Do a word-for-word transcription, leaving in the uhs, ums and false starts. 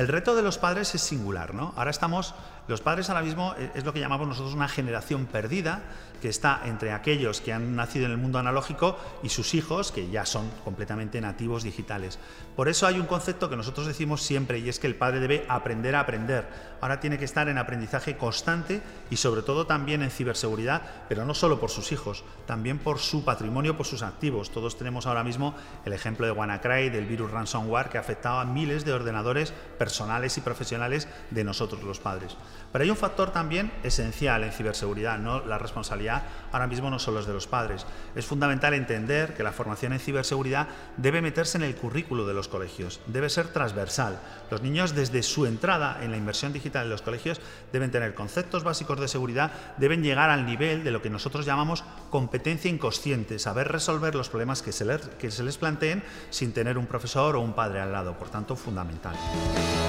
El reto de los padres es singular, ¿no? Ahora estamos, los padres ahora mismo es lo que llamamos nosotros una generación perdida, que está entre aquellos que han nacido en el mundo analógico y sus hijos, que ya son completamente nativos digitales. Por eso hay un concepto que nosotros decimos siempre, y es que el padre debe aprender a aprender. Ahora tiene que estar en aprendizaje constante y sobre todo también en ciberseguridad, pero no solo por sus hijos, también por su patrimonio, por sus activos. Todos tenemos ahora mismo el ejemplo de WannaCry, del virus ransomware, que ha afectado a miles de ordenadores personales y profesionales de nosotros los padres. Pero hay un factor también esencial en ciberseguridad, ¿no? La responsabilidad ahora mismo no solo es de los padres. Es fundamental entender que la formación en ciberseguridad debe meterse en el currículo de los colegios, debe ser transversal. Los niños desde su entrada en la inversión digital en los colegios deben tener conceptos básicos de seguridad, deben llegar al nivel de lo que nosotros llamamos competencia inconsciente, saber resolver los problemas que se les, que se les planteen sin tener un profesor o un padre al lado, por tanto fundamental.